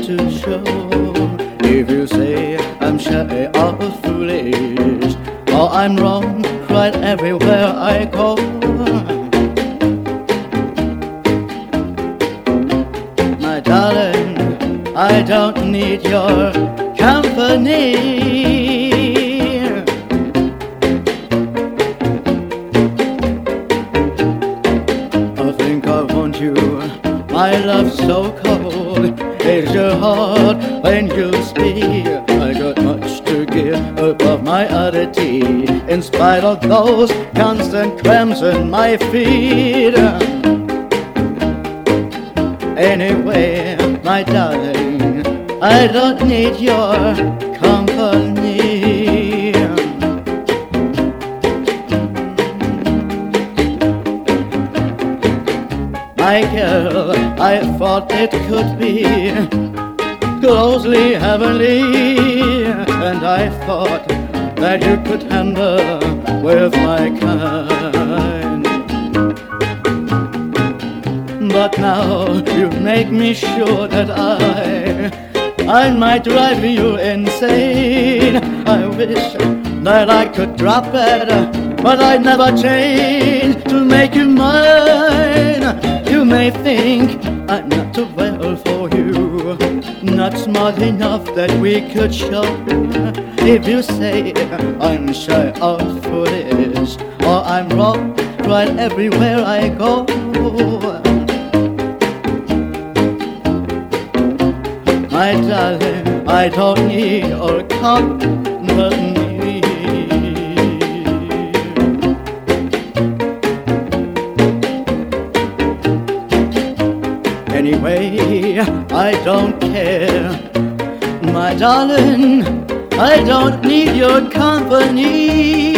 to show. If you say I'm shy or foolish, or I'm wrong right everywhere I go, my darling, I don't need your company. I think I want you, my love so cold. Is your heart when you speak? I got much to give above my oddity, in spite of those constant cramps in my feet. Anyway, my darling, I don't need your company. My girl, I thought it could be closely heavenly, and I thought that you could handle with my kind. But now you make me sure that I might drive you insane. I wish that I could drop it, but I'd never change to make you mine. You may think I'm not too well for you, not smart enough that we could show. If you say I'm shy or foolish, or I'm wrong right everywhere I go, my darling, I don't need your company. Anyway, I don't care, my darling, I don't need your company.